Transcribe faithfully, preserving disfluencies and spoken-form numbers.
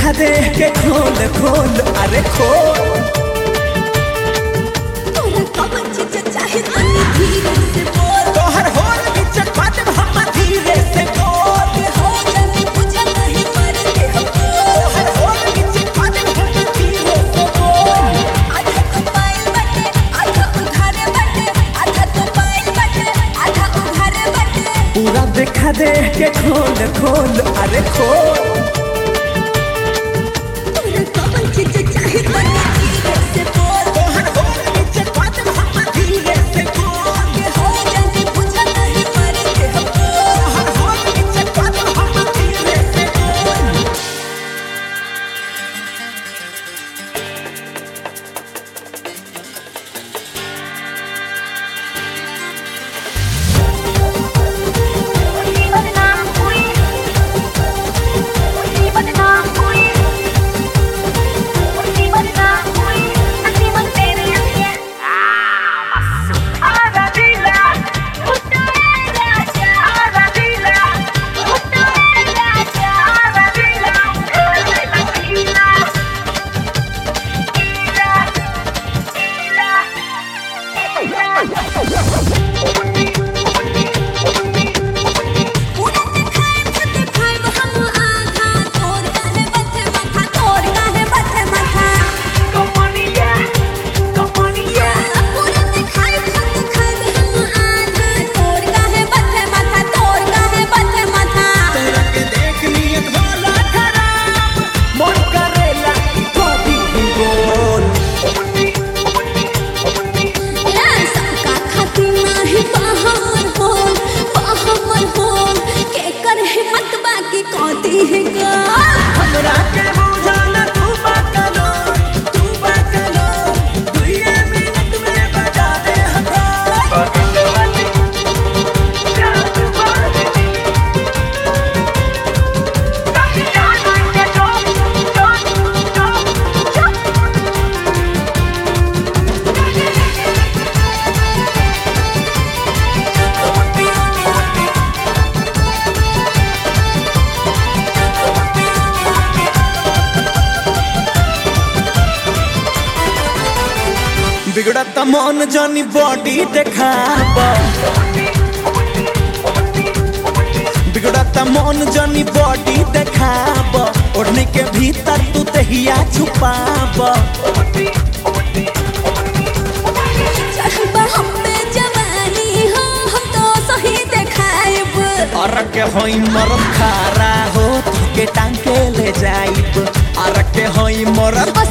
दिखा दे के खोल खोल अरे खोल तोरा कवन चीज चाहे तनी धीरे से बोल तोहर होल नीचे बात हम धीरे से बोल हो जाने बुझा नहीं मर के हम तोहर होल नीचे बात हम धीरे से बोल आधा तो पाइल बटे आधा उघारे बटे आधा तो पाइल बटे आधा उघारे बटे पूरा दिखा दे के खोल खोल अरे खोल तोरा कवन चीज चाहे तनी धीरे से बोल तोहर होल नीचे बात हम धीरे से बोल हो जाने बुझा नहीं मर के हम तोहर होल नीचे बात हम धीरे से बोल पूरा दिखाए खते खाए हम आधा तोर काहे बथे माथा तोर काहे बथे माथा कमनिया कमनिया पूरा दिखाए खते खाए हम आधा तोर काहे बथे माथा तोर काहे बथे माथा तोरा के देख नियत होला खराब मन करेला कभी भी बोल ए सबका खाती नाही बाहर होल बाहर होल के कर हिम्मत बाकी कोती है गा हमरा के बुझाना तू बाकलो तू बाकलो दुइये मिनट में बजा दे हथौड़ा बिगड़ता मन जानी बॉडी देखाब बिगड़ता मन जानी बॉडी देखाब ओढ़ने के भीतर तू तहिया छुपाब चढ़बा हम पे जवानी हो हम तो सही देखाइब अरक के होई मरद खारा हो तुके टांग के ले जाइब अरक के होई मरद